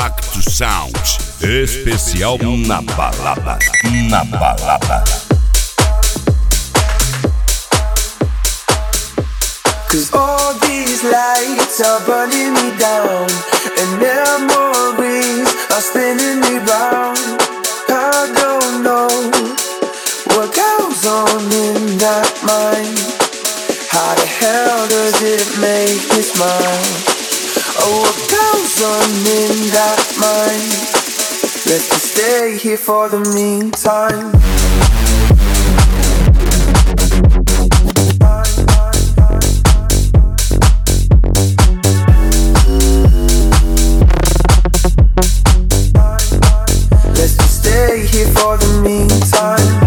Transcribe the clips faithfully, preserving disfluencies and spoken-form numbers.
Compacto Sound, especial na balada, na balada. Cause all these lights are burning me down, and memories are spinning me round. I don't know what goes on in that mind. How the hell does it make me smile? Oh, what goes on in that mind? Let's just stay here for the meantime. Let's just stay here for the meantime.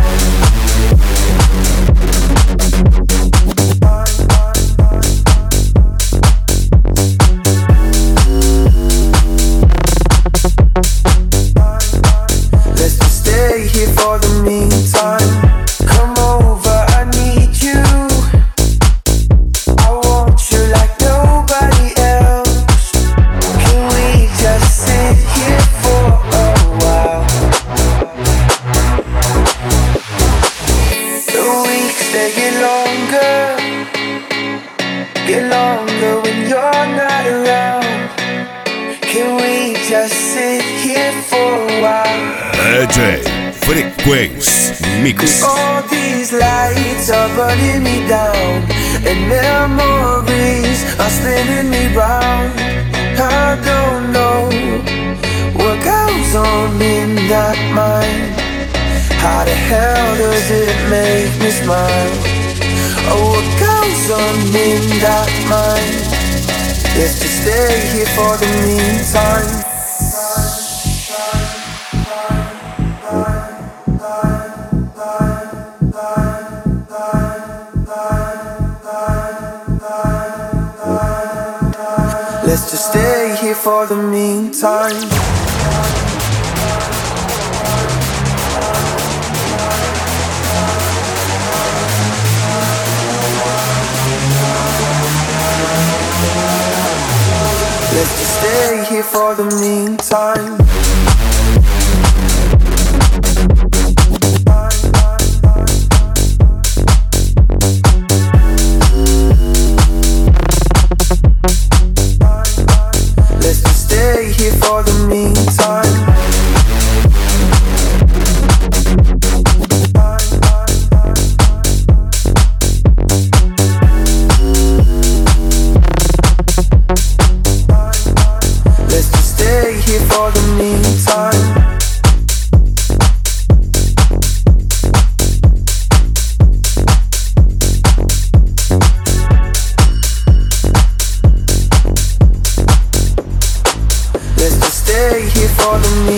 Let's just stay here for the meantime. Come over, I need you. I want you like nobody else. Can we just sit here for a while? The weeks they get longer, get longer when you're not around. Can we just sit here for a while? D J Frequência Mix. All these lights are burning me down, and memories are spinning me round. I don't know what goes on in that mind. How the hell does it make me smile? Oh, what goes on in that mind? Let's just stay here for the meantime. Let's just stay here for the meantime. Let's just stay here for the meantime. Let's just stay here for the meantime. Let's just stay here for the meantime. Let's just stay here for the meantime.